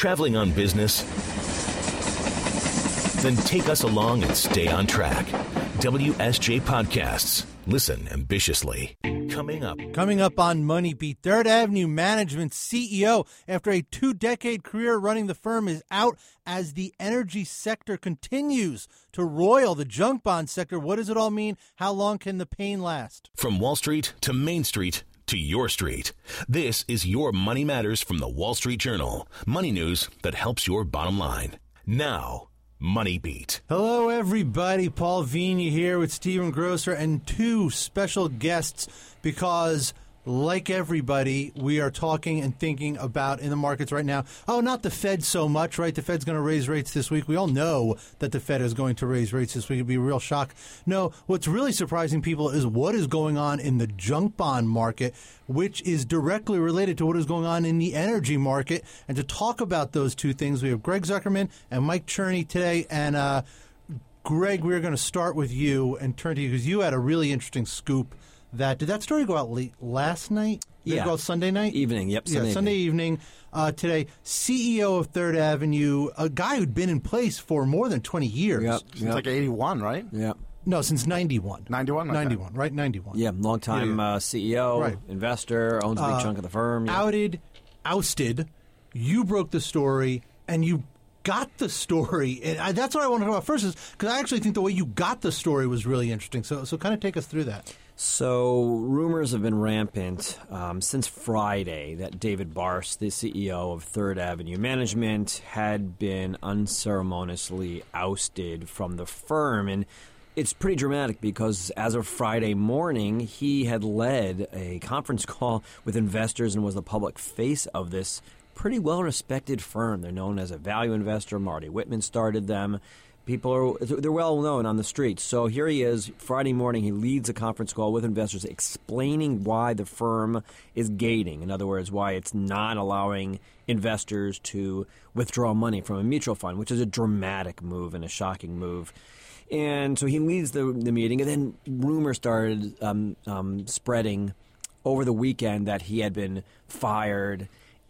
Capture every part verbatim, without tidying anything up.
Traveling on business? Then take us along and stay on track. W S J Podcasts. Listen ambitiously. Coming up. Coming up on Money Beat, Third Avenue Management C E O, after a two-decade career running the firm, is out as the energy sector continues to roil the junk bond sector. What does it all mean? How long can the pain last? From Wall Street to Main Street to your street. This is your Money Matters from the Wall Street Journal. Money news that helps your bottom line. Now, Money Beat. Hello, everybody. Paul Vigna here with Stephen Grosser and two special guests because, like everybody, we are talking and thinking about in the markets right now. Oh, not the Fed so much, right? The Fed's going to raise rates this week. We all know that the Fed is going to raise rates this week. It'd be a real shock. No, what's really surprising people is what is going on in the junk bond market, which is directly related to what is going on in the energy market. And to talk about those two things, we have Greg Zuckerman and Mike Cherney today. And uh, Greg, we're going to start with you and turn to you because you had a really interesting scoop. That did that story go out late last night? Did yeah. it go out Sunday night? Evening, yep. Sunday yeah, Sunday evening. evening uh, today, C E O of Third Avenue, a guy who'd been in place for more than twenty years. Yep. Since yep. like eighty-one, right? Yeah. No, since ninety-one. ninety-one? Okay. ninety-one, right? ninety-one. Yeah, long time Yeah, yeah. Uh, C E O, Right. investor, owns a big Uh, chunk of the firm. Yeah. Outed, ousted. You broke the story, and you got the story. And I, that's what I want to talk about first, is because I actually think the way you got the story was really interesting. So, so kind of take us through that. So rumors have been rampant um, since Friday that David Barse, the C E O of Third Avenue Management, had been unceremoniously ousted from the firm. And it's pretty dramatic because as of Friday morning, he had led a conference call with investors and was the public face of this pretty well-respected firm. They're known as a value investor. Marty Whitman started them. People are, they're well known on the street. So here he is, Friday morning, he leads a conference call with investors explaining why the firm is gating. In other words, why it's not allowing investors to withdraw money from a mutual fund, which is a dramatic move and a shocking move. And so he leads the, the meeting, and then rumors started um, um, spreading over the weekend that he had been fired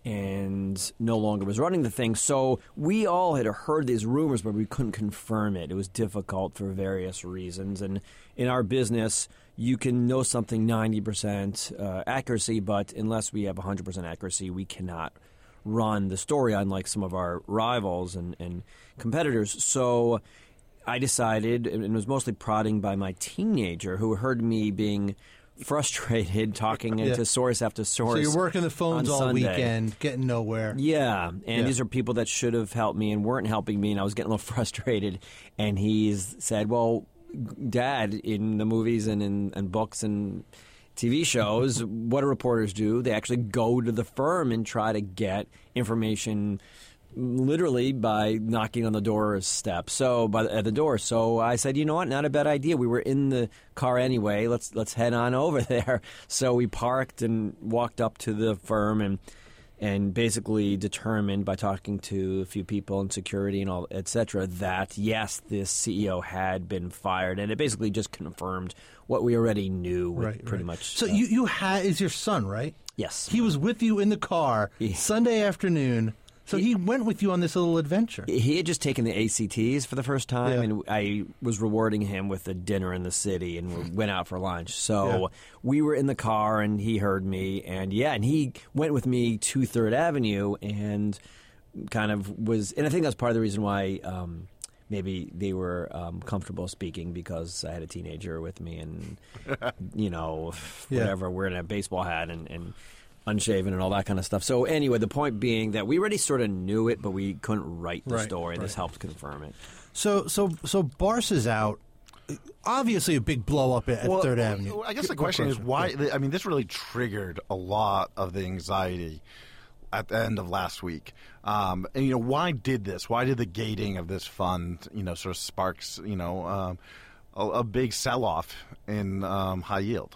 and no longer was running the thing. So we all had heard these rumors, but we couldn't confirm it. It was difficult for various reasons. And in our business, you can know something ninety percent uh, accuracy, but unless we have one hundred percent accuracy, we cannot run the story, unlike some of our rivals and, and competitors. So I decided, and it was mostly prodding by my teenager who heard me being frustrated talking Yeah. to source after source. So you're working the phones on all Sunday. weekend, getting nowhere. Yeah, and Yeah. these are people that should have helped me and weren't helping me, and I was getting a little frustrated. And he's said, well, Dad, in the movies and in and books and T V shows, what do reporters do? They actually go to the firm and try to get information literally by knocking on the door step. So by the, at the door. So I said, you know what? Not a bad idea. We were in the car anyway. Let's let's head on over there. So we parked and walked up to the firm and and basically determined by talking to a few people in security and all, et cetera, that yes, this C E O had been fired, and it basically just confirmed what we already knew. Right, pretty right. much. So uh, you you had is your son, right? Yes, He was with you in the car Yeah. Sunday afternoon. So he went with you on this little adventure. He had just taken the A C Ts for the first time, Yeah. and I was rewarding him with a dinner in the city, and we went out for lunch. So Yeah. we were in the car, and he heard me, and yeah, and he went with me to Third Avenue, and kind of was, and I think that's part of the reason why um, maybe they were um, comfortable speaking, because I had a teenager with me, and you know, Yeah. whatever, wearing a baseball hat and. and unshaven and all that kind of stuff. So anyway, the point being that we already sort of knew it, but we couldn't write the Right, story. right. This helped confirm it. So so so Barse is out. Obviously, a big blow up at Well, Third Avenue. I guess the Go question is Grosser. why. Yeah. I mean, this really triggered a lot of the anxiety at the end of last week. Um, and, you know, why did this? Why did the gating of this fund, you know, sort of sparks, you know, um, a, a big sell-off in um, high yield?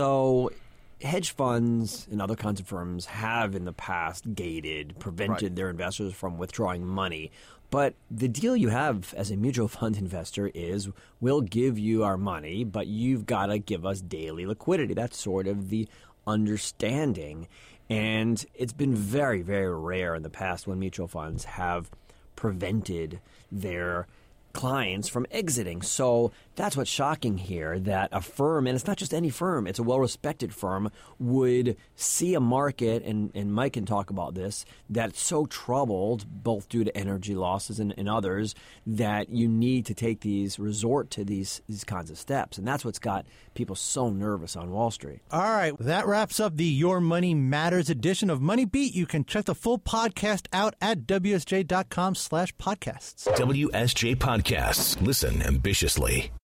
So hedge funds and other kinds of firms have in the past gated, prevented Right. their investors from withdrawing money. But the deal you have as a mutual fund investor is we'll give you our money, but you've got to give us daily liquidity. That's sort of the understanding. And it's been very, very rare in the past when mutual funds have prevented their clients from exiting. So that's what's shocking here, that a firm, and it's not just any firm, it's a well-respected firm, would see a market, and, and Mike can talk about this, that's so troubled, both due to energy losses and, and others, that you need to take these, resort to these, these kinds of steps. And that's what's got people so nervous on Wall Street. All right, that wraps up the Your Money Matters edition of Money Beat. You can check the full podcast out at W S J dot com slash podcasts. W S J Podcasts. Listen ambitiously.